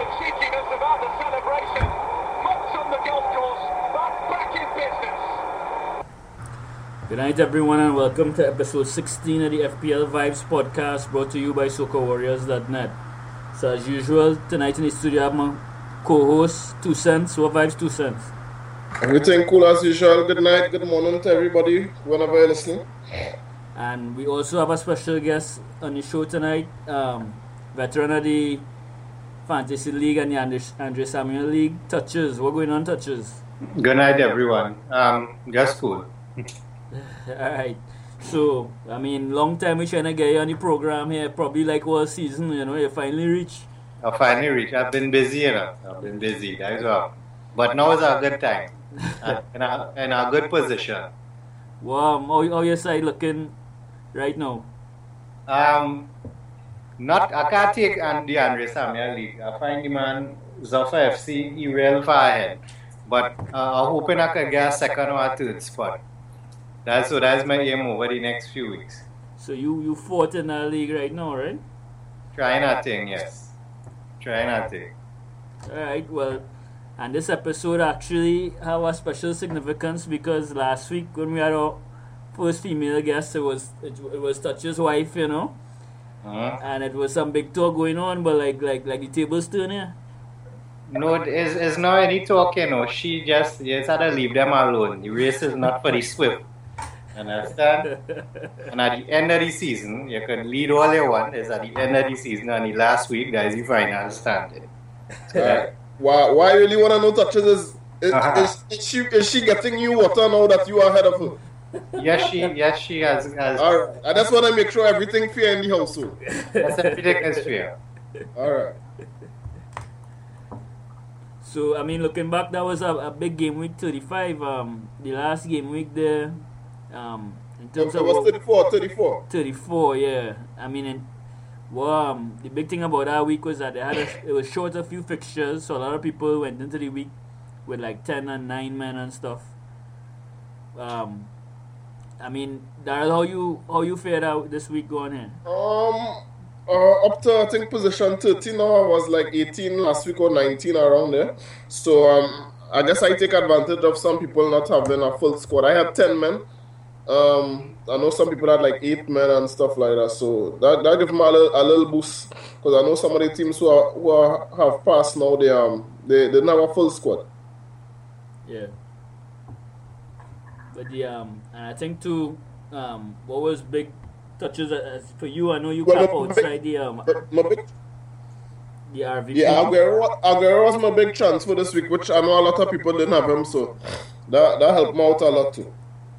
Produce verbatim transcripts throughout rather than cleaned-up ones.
the cheekiness about the celebration. Mops on the golf course, but back in business. Good night, everyone, and welcome to episode sixteen of the F P L Vibes podcast, brought to you by Soccer Warriors dot net. So, as usual, tonight in the studio, I have my co-host, Two Cents. What vibes, Two Cents? Everything cool as usual. Good night, good morning to everybody, whenever you're listening. And we also have a special guest on the show tonight, um, veteran of the Fantasy League and the Andre, Andre Samuel League, Touches. What's going on, Touches? Good night, everyone. Um, just cool. Alright. So, I mean, long time we're trying to get you on the program here, probably like all season, you know, you finally reach. I finally reached. I've been busy, you know. I've been busy, that's all. But now is a good time. in, a, in a good position. Wow, how, how your side looking right now? Um, not, I can't take on the Andre Samuel League. I find the man, Zoffa F C, he real far ahead. But uh, I'm hoping I can get a second or a third spot. That's so that's my aim over the next few weeks. So you, you fought in that league right now, right? Trying that thing, yes. Trying that thing. Alright, well, and this episode actually have a special significance because last week when we had our first female guest, it was it, it was Touch's wife, you know, Uh-huh. and it was some big talk going on, but like like like the tables turn here. No, it's, it's not any talk, you know. She just, you just had to leave them alone. The race is not for the swift. Understand? And at the end of the season, you can lead all you want. It's at the end of the season, and the last week, that's the final standing. So that, Why, why I really want to know, Touches, is, is, Uh-huh. is, is, she, is she getting you water now that you are ahead of her? yes, she, yes, she has. has Alright, I just want to make sure everything fair in the household. That's everything is fair. Alright. So I mean, looking back, that was a, a big game week thirty-five. Um, the last game week there, um, in terms It of was what- thirty-four, thirty-four. thirty-four, yeah. I mean, and, well, um, the big thing about that week was that they had a, it was short a few fixtures, so a lot of people went into the week with like ten and nine men and stuff. Um, I mean, Daryl, how you how you fared out this week going here? Um, uh, up to, I think, position thirteen now. I was like eighteen last week or nineteen around there. So, um, I guess I take advantage of some people not having a full squad. I had ten men. Um, I know some people had like eight men and stuff like that. So, that, that gave me a little, a little boost. Because I know some of the teams who, are, who are, have passed now, they, um, they, they don't have a full squad. Yeah. But the um, and I think too, um, what was big Touches as for you? I know you Well, cap my big- outside the um, But my big, the R V P. yeah, Aguero, Aguero was my big transfer this week, which I know a lot of people didn't have him. So, that, that helped me out a lot too.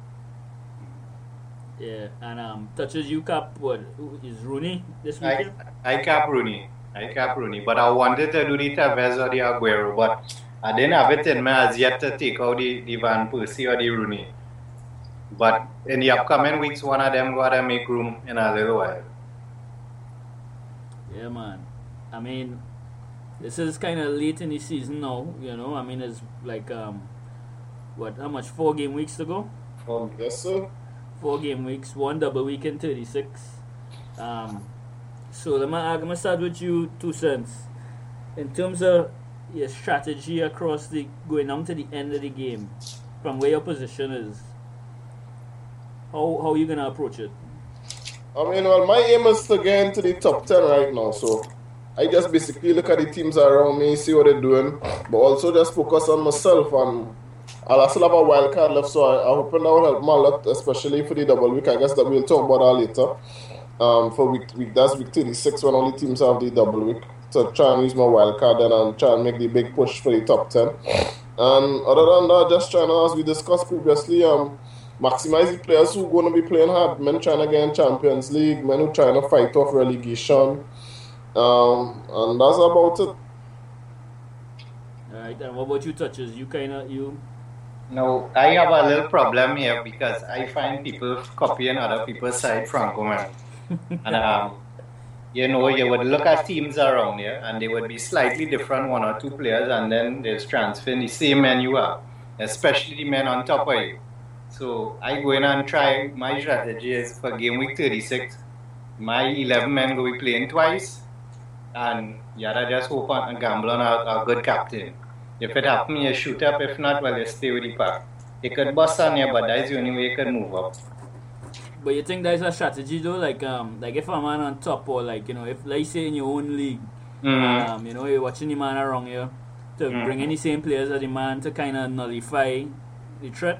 Yeah, and um, Touches you cap what who is Rooney this I, weekend? I cap Rooney. I cap Rooney. But I wanted to do the Tevez or the Aguero, but I didn't have it in me as yet to take out the, the Van Persie or the Rooney. But in the upcoming weeks, one of them gotta make room in a little while. Yeah, man. I mean, this is kind of late in the season now. You know, I mean, it's like um, what? How much? Four game weeks to go. Um, Yes, sir. Four game weeks, one double week in thirty-six. Um, so let me, I'm gonna start with you, Two Cents. In terms of your strategy across the going down to the end of the game, from where your position is, how how you gonna approach it? I mean, well, my aim is to get into the top ten right now. So, I just basically look at the teams around me, see what they're doing, but also just focus on myself. And I'll still have a wild card left, so I, I hope that will help me a lot, especially for the double week. I guess that we'll talk about that later. Um, for week, week that's week thirty-six when all the teams have the double week. To try and use my wild card then and try and make the big push for the top ten. And other than that, just trying to, as we discussed previously, um, maximize the players who are going to be playing hard. Men trying to get in Champions League, men who trying to fight off relegation. Um, and that's about it. Alright, and what about you, Touches? You kind of you. No, I have a little problem here because I find people copying other people's side Franco man. And um, you know, you would look at teams around here and they would be slightly different, one or two players, and then there's transferring the same men you are, especially the men on top of you. So I go in and try, my strategy is for game week thirty-six, my eleven men will be playing twice, and You gotta just hope on and gamble on a, a good captain. If it happens, you shoot up. If not, well, you stay with the pack. You could bust on you, but that's the only way you could move up. But you think that's a strategy though? Like um, like if a man on top or like you know, if like say in your own league, Mm-hmm. um, you know, you're watching the man around you to Mm. bring in the same players as the man to kind of nullify the threat.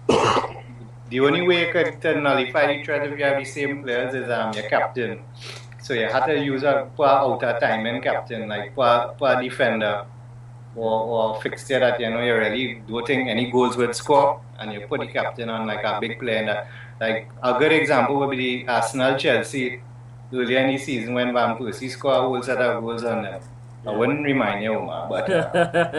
The only way you could to nullify the threat if you have the same players is um your captain. So you have to use a poor outer timing captain, like poor, poor defender or, or fixture that you know you really don't think any goals would score, and you put the captain on like a big player. And that, like a good example would be the Arsenal Chelsea earlier in the season when Van Persie scored a whole set of goals on them. I wouldn't remind you, man, but uh,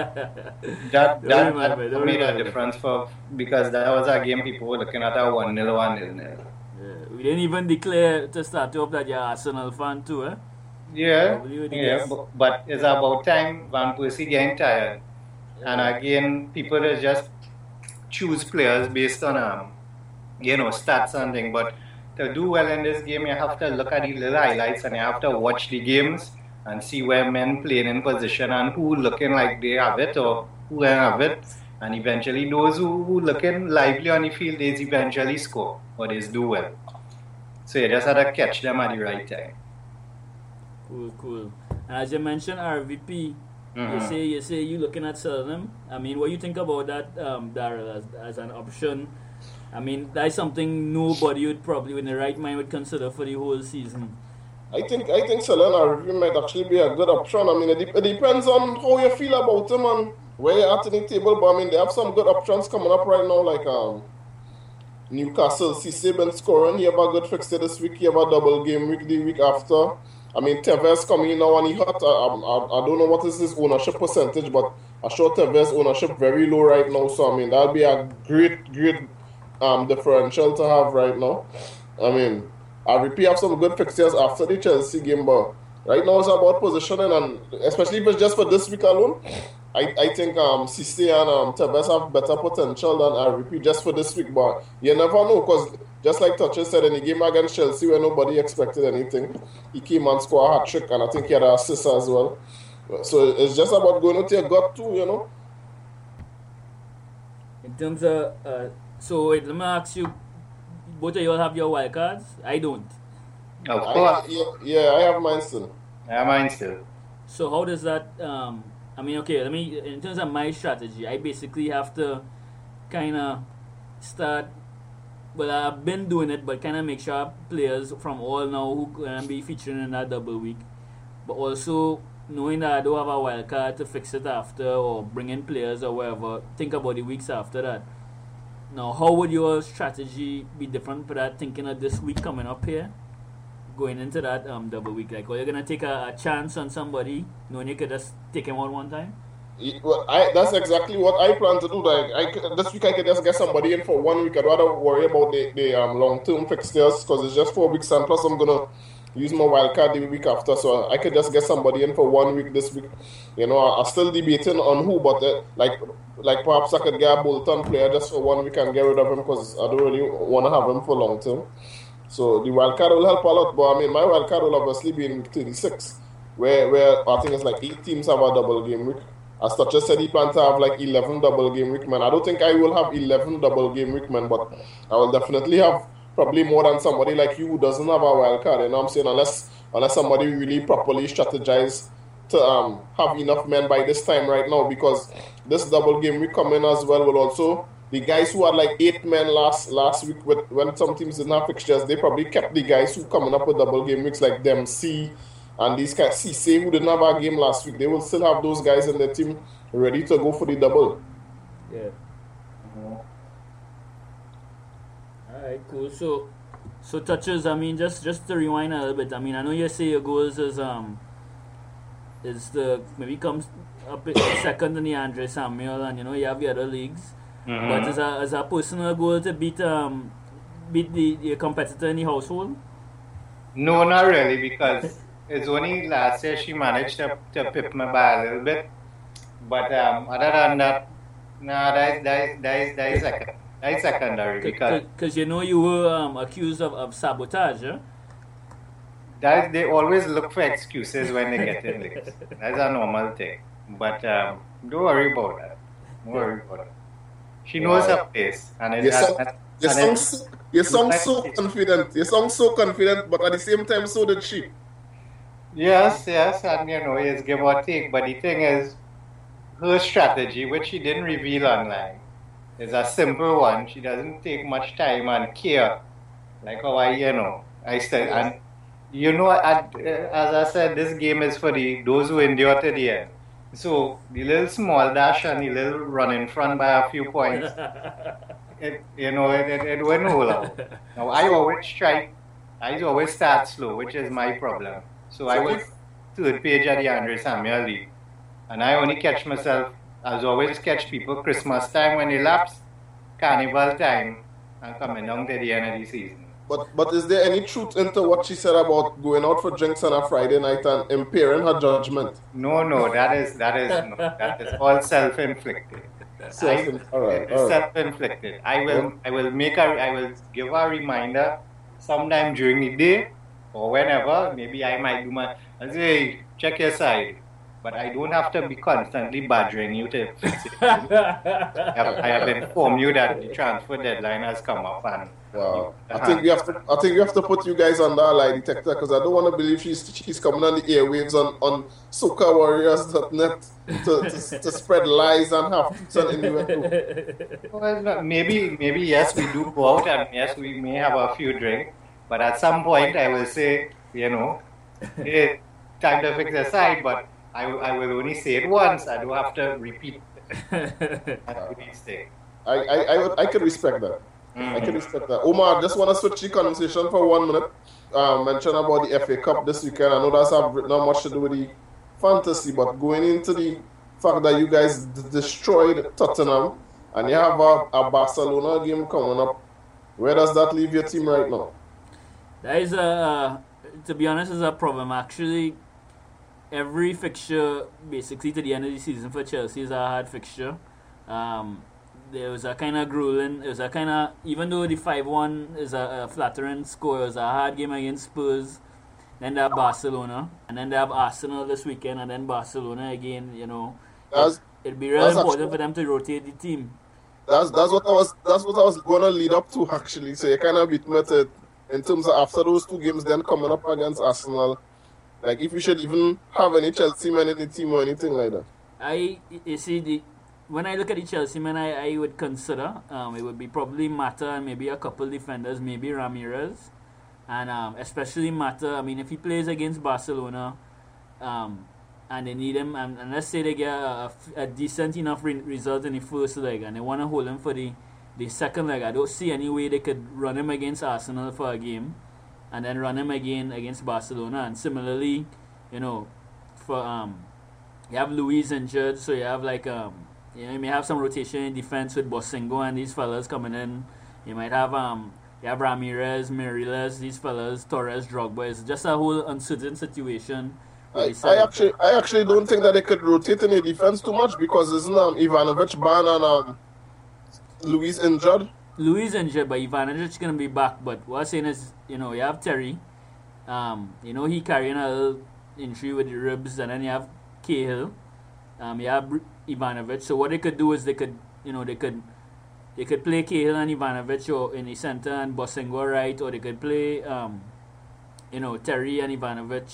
that Don't that, remind me, that don't made a remind me. difference for because that was a game people were looking at a one nil one nil nil. Yeah, we didn't even declare to start off that you're Arsenal fan too, eh? Yeah, Probably would yeah, guess. but, but it's about time Van Persie getting tired, and again people is just choose players based on um you know stats and thing. But to do well in this game, you have to look at the little highlights and you have to watch the games and see where men playing in position and who looking like they have it or who don't have it. And eventually, those who, who looking lively on the field, they eventually score or they do well. So you just have to catch them at the right time. Cool, cool. And as you mentioned, R V P, you Mhm. say you say you looking at selling him. I mean, what you think about that, um, Daryl, as, as an option? I mean, that's something nobody would probably, in the right mind, would consider for the whole season. I think I think Selena review might actually be a good option. I mean, it, de- it depends on how you feel about him and where you're at in the table. But I mean, they have some good options coming up right now, like um Newcastle. Cisse been scoring. He have a good fixture this week. He have a double game week the week after. I mean, Tevez coming in now and he hot. I, I, I don't know what is his ownership percentage, but I sure Tevez ownership very low right now. So I mean, that'll be a great, great um differential to have right now. I mean, R V P have some good fixtures after the Chelsea game, but right now it's about positioning, and especially if it's just for this week alone, I, I think um Cisse and um Tevez have better potential than R V P just for this week. But you never know, because just like Touches said in the game against Chelsea, where nobody expected anything, he came and scored a hat trick, and I think he had an assist as well. So it's just about going with your gut too, you know. In terms of, uh, so wait, let me ask you, both of you all have your wild cards? I don't. Of I, course, yeah, yeah, I have mine still. yeah, mine still. So how does that, um, I mean, okay, let me, in terms of my strategy, I basically have to kind of start, well, I've been doing it, but kind of make sure players from all now who can be featuring in that double week, but also knowing that I don't have a wild card to fix it after or bring in players or whatever, think about the weeks after that. Now, how would your strategy be different for that, thinking of this week coming up here? Going into that um double week, like, are you gonna take a, a chance on somebody, knowing you could just take him out one time? It- well, I, that's exactly what I plan to do. Like, I could, this week I could just get somebody in for one week. I'd rather worry about the, the um, long-term fixtures because it's just four weeks, and plus I'm gonna use my wild card the week after. So I could just get somebody in for one week this week. You know, I, I'm still debating on who, but uh, like, like perhaps I could get a Bolton player just for one week and get rid of him because I don't really want to have him for long term. So the wild card will help a lot. But I mean, my wild card will obviously be in week thirty-six, where where I think it's like eight teams have a double game week. As Toucher said, he plans to have like eleven double game week men. I don't think I will have eleven double game week men, but I will definitely have probably more than somebody like you who doesn't have a wild card. You know what I'm saying? Unless unless somebody really properly strategize to um have enough men by this time right now, because this double game week coming as well will also, the guys who had like eight men last last week with, when some teams didn't have fixtures, they probably kept the guys who coming up with double game weeks like Dempsey and these guys, Cisse, who didn't have a game last week. They will still have those guys in their team ready to go for the double. Yeah. Alright, cool. So, so Touches, I mean, just just to rewind a little bit. I mean, I know you say your goals is um is the maybe comes up in second in the Andre Samuel, and you know you have the other leagues. Mhm. But as a as a personal goal to beat um beat the your competitor in the household. No, not really, because it's only last year she managed to, to pip me by a little bit. But um, other than that, nah, that is, that is, that is, that is, sec- that is secondary because Because you know you were um, accused of, of sabotage, eh? that they always look for excuses when they get in late. That's a normal thing. But um, don't worry about that. Don't worry about it. She knows her place, and it, You sound, and, you and sound, it- so, you sound so confident. You sound so confident, but at the same time, so did she. yes, yes, and you know, it's give or take. But the thing is, her strategy, which she didn't reveal online, is a simple one. She doesn't take much time and care, like how I, you know, I said, and you know, I, as I said, this game is for the those who endure to the end. So the little small dash and the little run in front by a few points, it, you know, it, it, it went all out. Now I always try, I always start slow, which is my problem. So I was third page at the Andre Samuel League, and I only catch myself, as always catch people Christmas time when they lapse, Carnival time, and coming down to the end of the season. But but is there any truth into what she said about going out for drinks on a Friday night and impairing her judgment? No, no, that is that is no, that is all self-inflicted. Self- all right, It's all right. self-inflicted. I will I will make a I will give a reminder sometime during the day or whenever. Maybe I might do my I say, hey, check your side. But I don't have to be constantly badgering you to fix it. I have, I have informed you that the transfer deadline has come up and Wow. I think we have to. I think we have to put you guys on the lie detector because I don't want to believe she's she's coming on the airwaves on on Soca Warriors dot net to, to, to spread lies and have some innuendo. Well, no, maybe, maybe yes, we do go out and yes, we may have a few drinks, but at some point I will say, you know, hey, time to fix the side, but I, I will only say it once. I don't have to repeat each thing. I I I, would, I could respect that. I can respect that. Omar, I just want to switch the conversation for one minute. Um, mention about the F A Cup this weekend. I know that's have not much to do with the fantasy, but going into the fact that you guys d- destroyed Tottenham and you have a, a Barcelona game coming up, where does that leave your team right now? That is a, uh, to be honest, is a problem. Actually, every fixture, basically to the end of the season for Chelsea, is a hard fixture. Um, there was a kind of grueling, it was a kind of, even though the five one is a, a flattering score, it was a hard game against Spurs. Then they have Barcelona, and then they have Arsenal this weekend, and then Barcelona again, you know. That's It'd be really that's important actually- for them to rotate the team. that's that's what I was that's what I was gonna lead up to actually. So you kind of beat me to it in terms of after those two games, then coming up against Arsenal. Like if you should even have any Chelsea men in the team or anything like that. I, you see, the when I look at the Chelsea men, I, I would consider um, it would be probably Mata and maybe a couple defenders, maybe Ramirez, and um, especially Mata. I mean, if he plays against Barcelona, um, and they need him, and, and let's say they get a, a decent enough re- result in the first leg, and they want to hold him for the, the second leg, I don't see any way they could run him against Arsenal for a game, and then run him again against Barcelona. And similarly, you know, for um, you have Luis injured, so you have like um, you know, you may have some rotation in defense with Bosingo and these fellas coming in. You might have um, you have Ramirez, Miriles, these fellas, Torres, Drogba. It's just a whole uncertain situation. with I, the side. I actually I actually don't think that they could rotate in the defense too much because isn't um, Ivanovic banned and um, Luis injured. Luis injured, but Ivanovic gonna be back. But what I'm saying is, you know, you have Terry. Um, you know, he carrying a little injury with the ribs, and then you have Cahill. Um, you have Br- Ivanovic. So what they could do is they could, you know, they could, they could play Cahill and Ivanovic or in the center and Bosingo right, or they could play, um, you know, Terry and Ivanovic.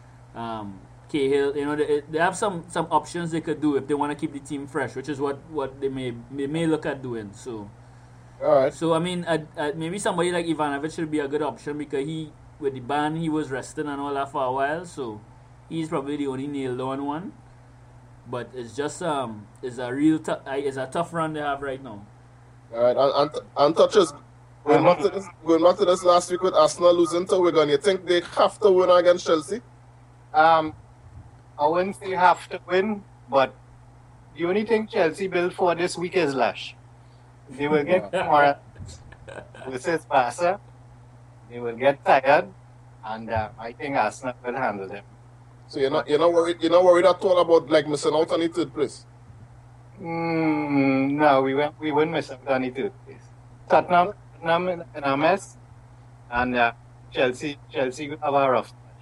Um, Cahill, you know, they, they have some, some options they could do if they want to keep the team fresh, which is what, what they may they may look at doing. So. All right. So I mean, uh, uh, maybe somebody like Ivanovic should be a good option because he, with the ban, he was resting and all that for a while. So he's probably the only nailed on one. But it's just um, it's a real tou- uh, it's a tough run they have right now. All right. And, and, and touches. Going back, to this, going back to this last week with Arsenal losing to Wigan, you think they have to win against Chelsea? Um, I wouldn't say have to win, but the only thing Chelsea built for this week is Lash. They will get more versus Barca. They will get tired, and uh, I think Arsenal will handle them. So you're not you're not worried you're not worried at all about like missing out on the third place. Mm, no, we won't. We won't miss out on the third place. Tottenham, Tottenham in a mess, and uh, Chelsea, Chelsea will have a rough patch.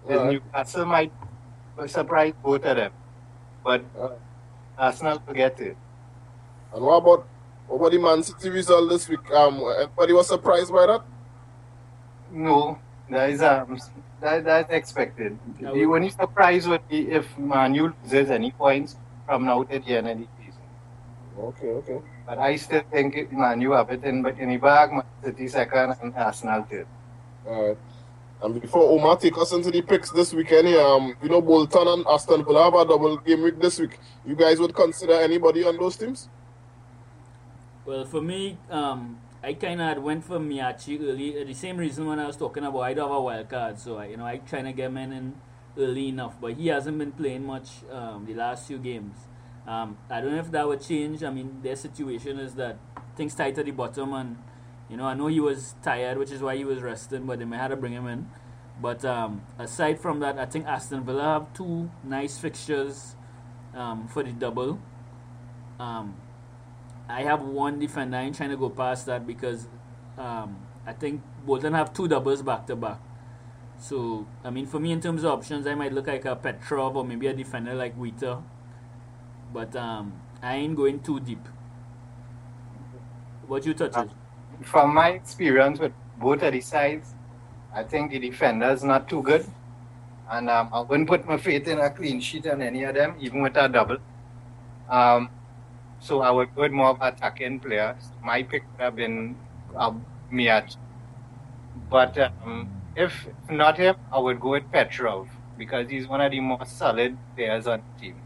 is Alright. Newcastle might surprise both of them, but Uh, Arsenal will get it. and what about what about the Man City result this week? Um, everybody was surprised by that. No, that is um, that that's expected. Yeah, The we- only surprise would be if Man U loses any points from now to the end of the season. Okay, okay. But I still think it- Man U have it in, but in the bag, Man City second and Arsenal third. Alright. And before Omar take us into the picks this weekend here, um, you know Bolton and Aston Villa have a double game week this week. You guys would consider anybody on those teams? Well, for me, um, I kind of went for Miyachi early. Uh, the same reason when I was talking about I don't have a wild card, so I, you know I trying to get him in, in early enough. But he hasn't been playing much um, the last few games. Um, I don't know if that would change. I mean, their situation is that things tight at the bottom, and you know I know he was tired, which is why he was resting. But they may have to bring him in. But um, aside from that, I think Aston Villa have two nice fixtures um, for the double. Um, I have one defender. I ain't trying to go past that because um, I think Bolton have two doubles back to back. So, I mean, for me, in terms of options, I might look like a Petrov or maybe a defender like Wheater. But um, I ain't going too deep. What you touch it? From my experience with both of the sides, I think the defenders not too good, and um, I wouldn't put my faith in a clean sheet on any of them, even with a double. Um, so I would go with more of attacking players. My pick would have been uh, Miyachi. But um, if not him, I would go with Petrov because he's one of the most solid players on the team.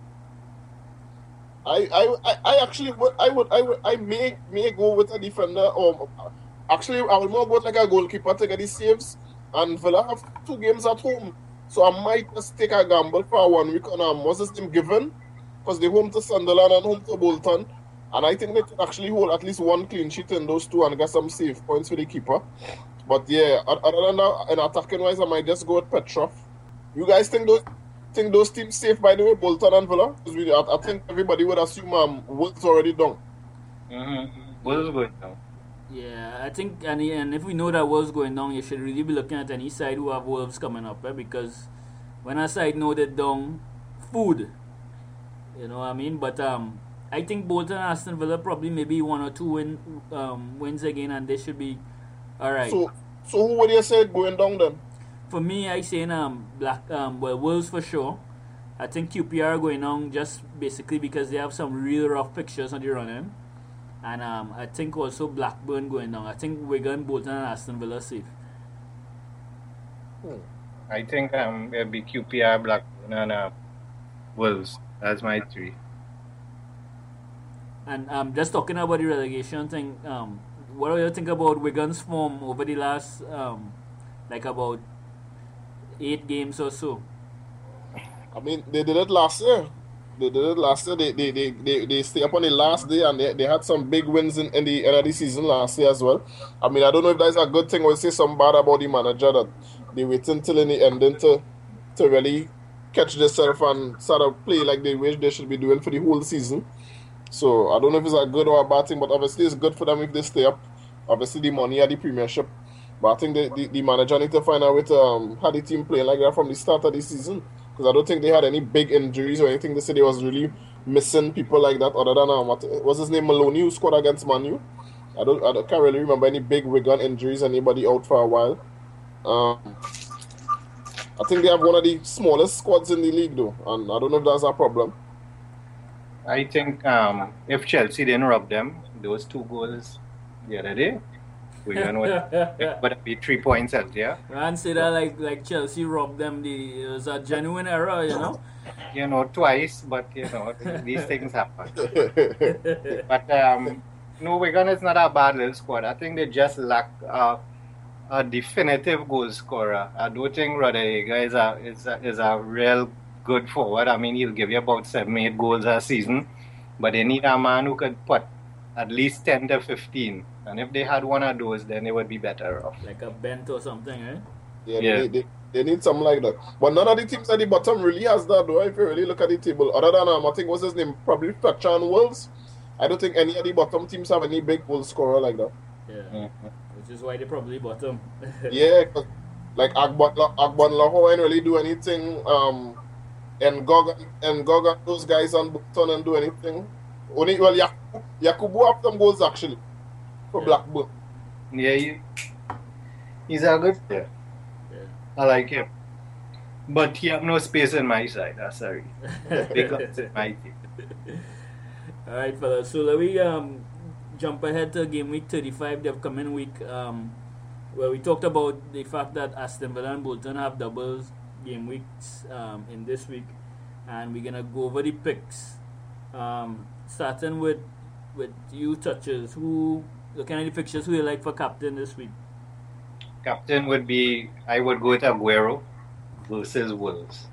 I, I, I- I actually would I would I would I may may go with a defender or actually I would more go with like a goalkeeper to get the saves, and Villa have two games at home, so I might just take a gamble for one week on um what's his name Given, because they're home to Sunderland and home to Bolton, and I think they could actually hold at least one clean sheet in those two and get some save points for the keeper. But yeah, o- other than that, in attacking wise, I might just go with Petrov. You guys think those think those teams safe, by the way, Bolton and Villa? 'Cause we, I, I think everybody would assume um Wolves already done. Mm-hmm. Wolves good now. Yeah, I think, and, and if we know that Wolves going down, you should really be looking at any side who have Wolves coming up, eh? Because when a side know they're down, food, you know what I mean? But um, I think Bolton and Aston Villa probably maybe one or two win um, wins again, and they should be all right. So so who would you say going down then? For me, I saying um black um well Wolves for sure. I think Q P R going on just basically because they have some real rough pictures on the run in. And um, I think also Blackburn going down. I think Wigan, Bolton, and Aston Villa safe. Hmm. I think um, it'll be Q P R, Blackburn, and uh, Wolves. That's my three. And um, just talking about the relegation thing, um, what do you think about Wigan's form over the last um, like about eight games or so? I mean, they did it last year. They did it last year. They they they, they, they stay up on the last day, and they, they had some big wins in, in the end of the season last year as well. I mean, I don't know if that's a good thing or say something bad about the manager that they wait until in the ending to to really catch themselves and sort of play like they wish they should be doing for the whole season. So I don't know if it's a good or a bad thing, but obviously it's good for them if they stay up. Obviously the money at the Premiership, but I think the, the, the manager need to find out with um how the team playing like that from the start of the season, because I don't think they had any big injuries or anything. They said they was really missing people like that other than um what was his name Maloney who scored against Man U. I don't I don't, can't really remember any big Wigan injuries, anybody out for a while. Um, I think they have one of the smallest squads in the league though, and I don't know if that's a problem. I think um, if Chelsea didn't rob them, those two goals the other day, Wigan would, it would be three points out there. Ran say that like like Chelsea robbed them. The it was a genuine error, you know. You know, twice, but you know, these things happen. But um, no, Wigan is not a bad little squad. I think they just lack uh, a definitive goal scorer. I don't think Rodallega is a is a, is a real good forward. I mean, he'll give you about seven, eight goals a season, but they need a man who could put at least ten to fifteen. And if they had one of those, then they would be better off. Like a bent or something, eh? Yeah, Yeah. They, they, they need something like that. But none of the teams at the bottom really has that, though. If you really look at the table, other than um, I think what's his name, probably Fletcher and Wolves. I don't think any of the bottom teams have any big goal scorer like that. Yeah. Mhm. Which is why they probably bottom. Yeah, 'cause like Agbon Agbon Laho ain't really do anything. Um, and Gog and Gog those guys on Bukton and do anything. Only well, Yak- Yakubu have some goals actually for Yeah. Blackburn. Yeah, he, he's a good player. Yeah. I like him. But he have no space in my side. I'm sorry. Because it's my team. All right, fellas. So let me um, jump ahead to game week thirty-five, the upcoming week, um, where we talked about the fact that Aston Villa and Bolton have doubles game weeks um, in this week, and we're gonna go over the picks. Um, starting with with you, touches. Who looking at the pictures? Who you like for captain this week? Captain would be, I would go with Aguero versus Wolves.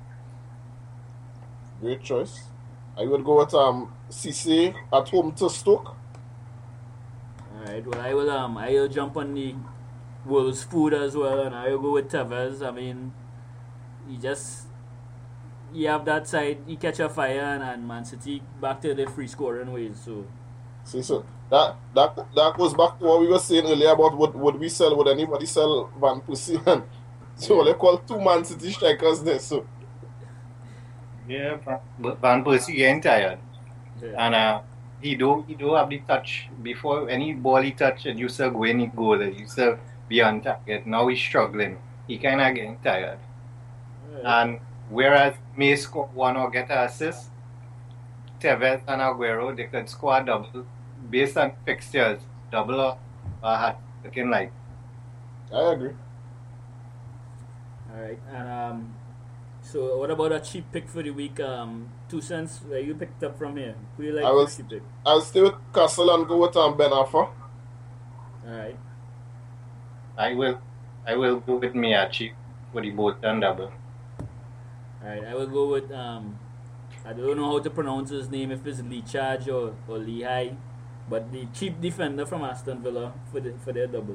Great choice. I would go with um Cisse at home to Stoke. All right. Well, I will um I will jump on the Wolves food as well, and I will go with Tevez. I mean, he just you have that side, he catch a fire, and, and Man City back to the free scoring ways. So See, so that that that goes back to what we were saying earlier about would would we sell, would anybody sell Van Persie? And so they call two Man City strikers there. So Yeah, Van- Van Persie getting tired. yeah. And uh, he do he do have the touch. Before any ball he touch, it used to go in the goal. It used to be on target. Now he's struggling. He kind of getting tired. All right. And whereas may score one or get an assist, Tevez and Aguero, they could score a double based on fixtures, double or a hat, looking like. I agree. All right. And um, so what about a cheap pick for the week? Um, two cents. Where you picked up from here? Who you like I for was- cheap pick? I'll stay with Castle and go with um, Ben Arfa. All right. I will, I will go with Miyachi for the Bolton double. All right. I will go with um, I don't know how to pronounce his name, if it's Lee Charge or or Lehigh, but the cheap defender from Aston Villa for the for their double.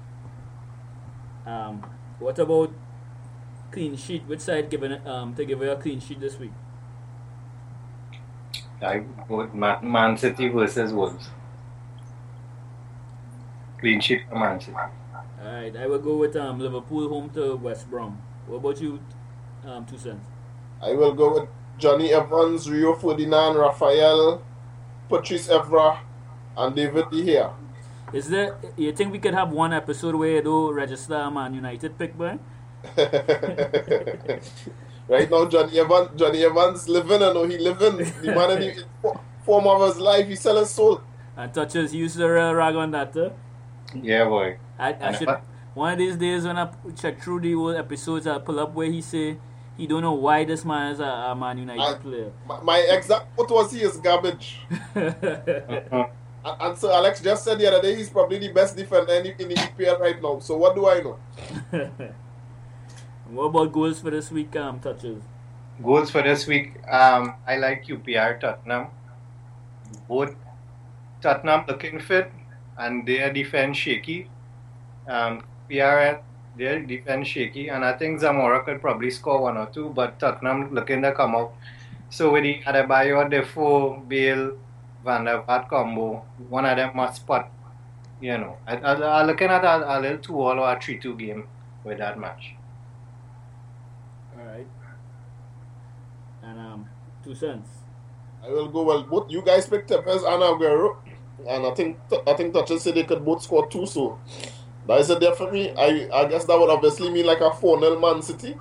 Um, what about clean sheet? Which side giving it, um to give her a clean sheet this week? I would go with Man, Man City versus Wolves. Clean sheet for Man City. All right. I will go with um Liverpool home to West Brom. What about you? Um, two cents. I will go with Johnny Evans, Rio Ferdinand, Raphael, Patrice Evra, and David De Gea. Is there? You think we could have one episode where you do register a Man United pick, boy? Right now, Johnny Evans, Johnny Evans living, I know he living. The man in the fo- form of his life, he sell his soul. And touches use the real rag on that. Uh. Yeah, boy. I, I And should what- one of these days when I check through the whole episodes, I'll pull up where he say he don't know why this man is a, a Man United I- player. My, my exact what was he is garbage. Mhm. And, and so Alex just said the other day he's probably the best defender in, the- in the E P L right now. So what do I know? What about goals for this week? Um, touches. Goals for this week. Um, I like Q P R Tottenham. Both Tottenham looking fit and their defense shaky. Um, P R their defense shaky, and I think Zamora could probably score one or two, but Tottenham looking to come out. So with the Adebayo, Defoe, Bale, Van der Vaart combo, one of them must spot. You know, I, I, I'm looking at a, a little two all or a three two game with that match. All right. And um, two cents. I will go well. Both you guys picked Tevez and Aguero, and I think I think Touches said they could both score two. So that is a there for me. I I guess that would obviously mean like a four nil Man City.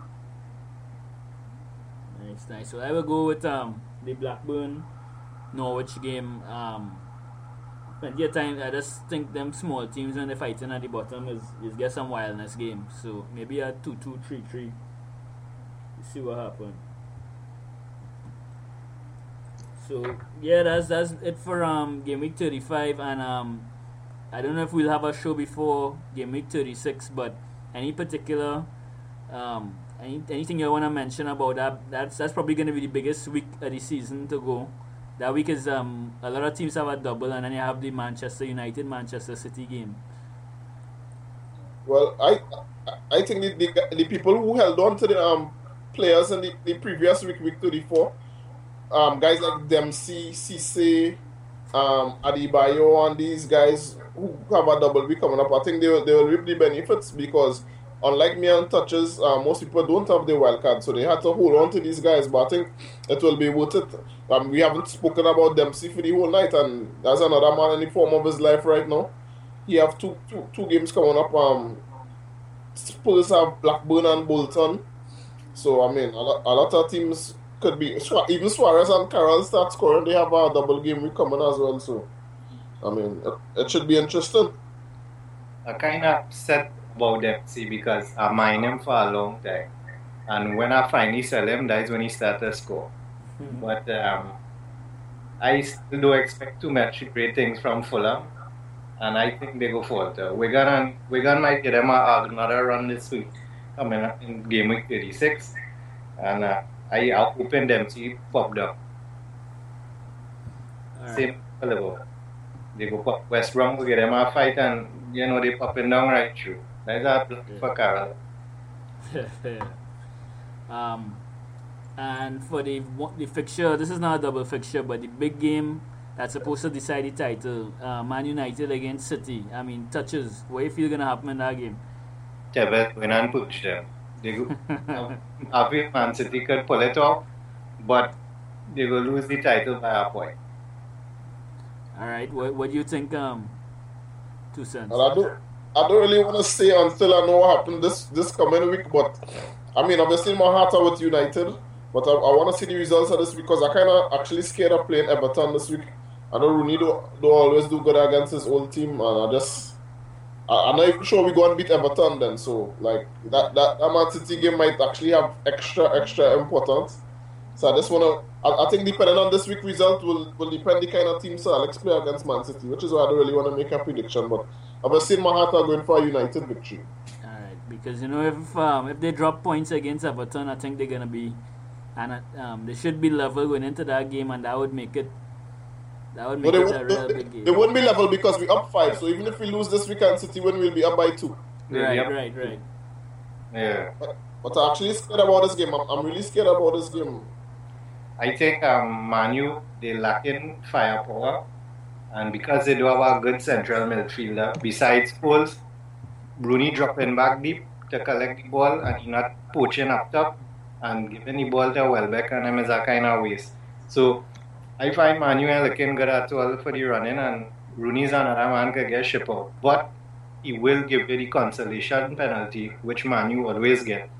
Nice, nice. So I will go with um the Blackburn Norwich game. Um, plenty of time. I just think them small teams when they're fighting at the bottom is is get some wildness game. So maybe a two two three three. See what happens. So yeah, that's that's it for um game week thirty five, and um I don't know if we'll have a show before game week thirty six, but any particular um any, anything you want to mention about that? That's that's probably going to be the biggest week of the season to go. That week is um a lot of teams have a double, and then you have the Manchester United Manchester City game. Well, I I think the, the, the people who held on to the um players in the, the previous week, week thirty-four, um, guys like Dempsey, Cisse, um, Adebayo, and these guys who have a double week coming up, I think they will, they will reap the benefits because unlike me and Touches, uh, most people don't have the wild card, so they had to hold on to these guys. But I think it will be worth it. Um, we haven't spoken about Dempsey for the whole night, and that's another man in the form of his life right now. He have two, two, two games coming up. Um, Spurs have Blackburn and Bolton. So, I mean, a lot, a lot of teams could be... Even Suarez and Carroll start scoring. They have a double game week coming as well. So, I mean, it, it should be interesting. I kind of upset about Dempsey because I mine him for a long time. And when I finally sell him, that's when he started to score. Mm-hmm. But um, I still don't expect too much great things from Fulham. And I think they go falter. Wigan and Wigan might get them a, another run this week, coming up in game week thirty-six, and uh, I I'll open Dempsey pop down. Right. Same level. They go pop West Brom will get them a fight, and you know they popping down right through. That's a plan yeah. for Carroll. um, and for the the fixture, this is not a double fixture, but the big game that's supposed to decide the title, uh, Man United against City. I mean, Touches. What do you feel going to happen in that game? Yeah, but when I push them, they go. I feel Man City could pull it off, but they will lose the title by a point. All right. What What do you think? Um, two cents. Well, I don't. I don't really want to say until I know what happened this this coming week, but I mean, obviously my heart are with United, but I, I want to see the results of this week because I kind of actually scared of playing Everton this week. I know Rooney don't, don't always do good against his old team, and I just, I, I'm not even sure we go and beat Everton then. So, like, that, that, that Man City game might actually have extra, extra importance. So, I just want to, I, I think depending on this week's result will, will depend the kind of team Sir Alex play against Man City, which is why I don't really want to make a prediction. But obviously, my heart are going for a United victory. All right, because, you know, if um, if they drop points against Everton, I think they're going to be, and um, they should be level going into that game, and that would make it. That would make no, it they, a real they, big game. They wouldn't be level because we're up five. So even if we lose this weekend, City win, we'll be up by two. Right, yep. right, right. Yeah. But, but I'm actually scared about this game. I'm, I'm really scared about this game. I think um, Manu, they lack in firepower. And because they do have a good central midfielder, besides Scholes, Rooney dropping back deep to collect the ball and he not poaching up top and giving the ball to Welbeck and him is a kind of waste. So I find Manuel looking good at all for the running, and Rooney's another man could get shipped out. But he will give you the consolation penalty, which Manu always get.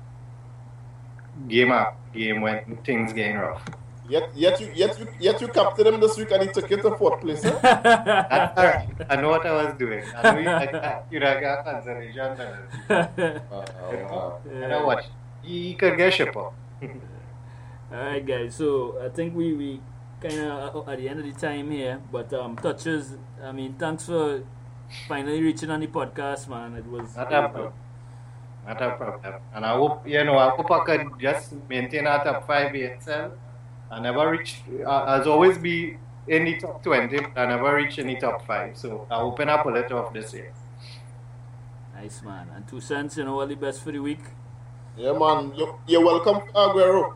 Game after game when things getting rough. Yet, yet you, yet you, yet you captured him this week, and he took you to fourth place. Huh? That's all right. I know what I was doing. I know you, I, you know, got consolation penalty. uh, uh, you know what? He could get shipped out. All right, guys. So I think we we. kind of at the end of the time here, but um, Touches, I mean, thanks for finally reaching on the podcast, man. It was not a problem. Not a problem. And I hope, you know, I hope I could just maintain our top five A S L. I never reached, uh, I'll always be in the top twenty, but I never reached in the top five. So I hope I pull it off this year. Nice, man. And two cents, you know, all the best for the week. Yeah, man. You're, you're welcome, Aguero.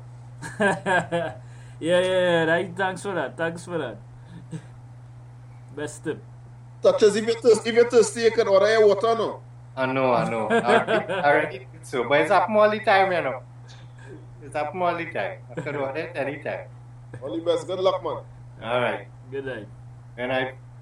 Yeah, yeah, yeah, right. Thanks for that. Thanks for that. Best tip. Touches, if you're thirsty, if you're thirsty, you can order your water, no? I know, I know. I already, I already did so, but it's up all the time, you know. It's up all the time. I can order it anytime. All the best. Good luck, man. All right. Good night. Good night.